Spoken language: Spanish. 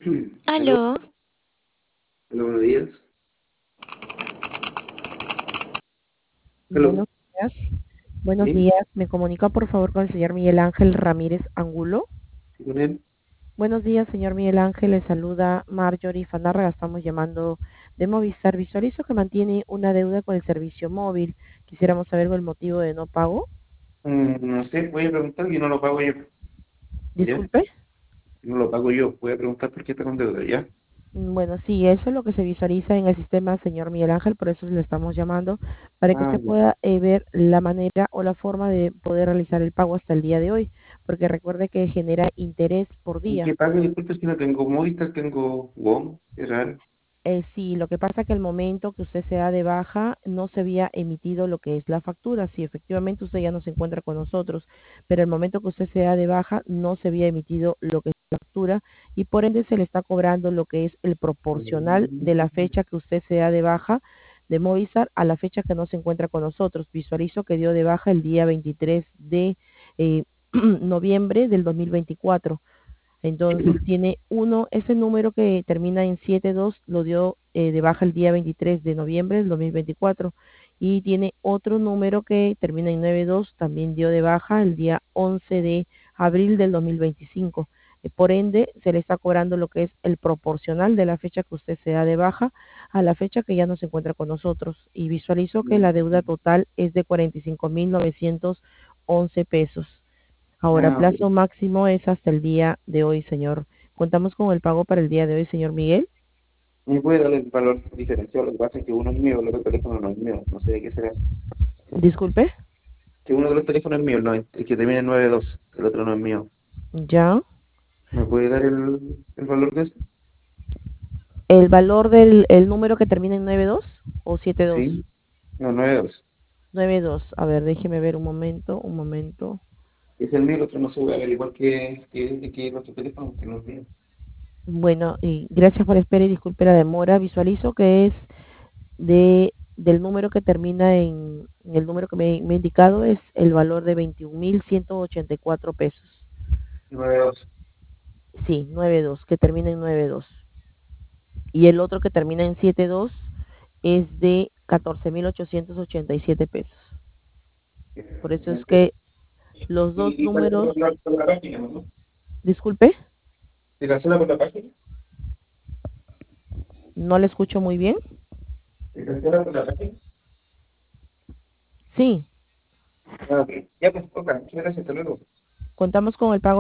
Aló, Aló, aló, buenos días. Aló, Buenos días. Buenos sí, días. Me comunica por favor con el señor Miguel Ángel Ramírez Angulo. sí, con él. Buenos días, señor Miguel Ángel. Le saluda Marjorie Fanarra. Estamos llamando de Movistar. Visualizo que mantiene una deuda con el servicio móvil. Quisiéramos saber el motivo de no pago. No sé, voy a preguntar y no lo pago yo. ¿Ya? Disculpe. No lo pago yo. Voy a preguntar por qué está con deuda, ¿ya? Bueno, sí, eso es lo que se visualiza en el sistema, señor Miguel Ángel, por eso le estamos llamando, para que Ah, usted ya. pueda ver la manera o la forma de poder realizar el pago hasta el día de hoy, porque recuerde que genera interés por ¿Y día. qué pago? Disculpe, si no tengo Movistar, tengo WOM. Qué raro. Sí, lo que pasa es que el momento que usted se da de baja no se había emitido lo que es la factura. Sí, efectivamente usted ya no se encuentra con nosotros, pero el momento que usted se da de baja no se había emitido lo que es la factura y por ende se le está cobrando lo que es el proporcional de la Mm, fecha que usted se da de baja de Movistar a la fecha que no se encuentra con nosotros. Visualizo que dio de baja el día 23 de noviembre del 2024. Entonces tiene uno, ese número que termina en 72 lo dio de baja el día 23 de noviembre del 2024 y tiene otro número que termina en 92, también dio de baja el día 11 de abril del 2025. Por ende, se le está cobrando lo que es el proporcional de la fecha que usted se da de baja a la fecha que ya no se encuentra con nosotros. Y visualizo que la deuda total es de 45.911 pesos. Ahora, Ah, ok. plazo máximo es hasta el día de hoy, señor. Contamos con el pago para el día de hoy, señor Miguel. ¿Me puede dar el valor diferencial? Lo que pasa es que uno es mío, el otro teléfono no es mío. No sé de qué será. Disculpe, Que uno de los teléfonos es mío, no, el que termina en 92. El otro no es mío. ya. ¿Me puede dar el valor de eso? El valor del el número que termina en 92 o 72. Sí, no, 92. 92. A ver, déjeme ver un momento, un momento. Es el mío, el otro no se voy a ver igual que el otro teléfono, que no es mío. Bueno, y gracias por esperar y disculpe la demora. Visualizo que es del número que termina en el número que me ha indicado es el valor de 21.184 pesos. 92. Sí, 92, que termina en 92. Y el otro que termina en 72 es de 14.887 pesos. Por eso es que los dos Y cancela números, por la página, ¿no? disculpe, ¿Se cancela por la página? no le escucho muy bien. ¿Se cancela por la página? Sí, Ah, ok. Ya, pues, ok. Muchas gracias, hasta luego. contamos con el pago